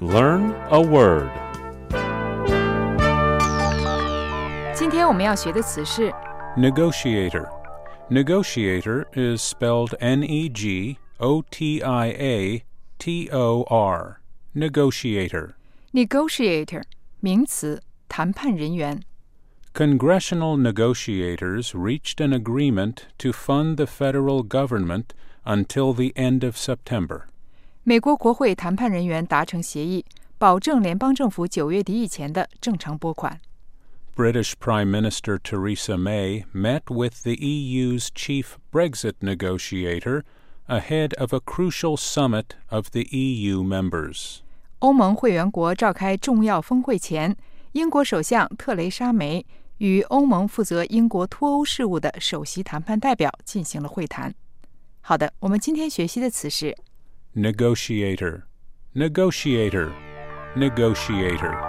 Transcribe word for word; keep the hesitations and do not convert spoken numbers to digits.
Learn a word. 今天我们要学的词是 Negotiator. Negotiator is spelled N E G O T I A T O R. Negotiator. negotiator 名词，谈判人员。 Congressional negotiators reached an agreement to fund the federal government until the end of September. 美国国会谈判人员达成协议，保证联邦政府九月底以前的正常拨款。 British Prime Minister Theresa May met with the E U's chief Brexit negotiator ahead of a crucial summit of the E U members. 欧盟会员国召开重要峰会前，英国首相特蕾莎梅与欧盟负责英国脱欧事务的首席谈判代表进行了会谈。好的，我们今天学习的词是 Negotiator. Negotiator. Negotiator.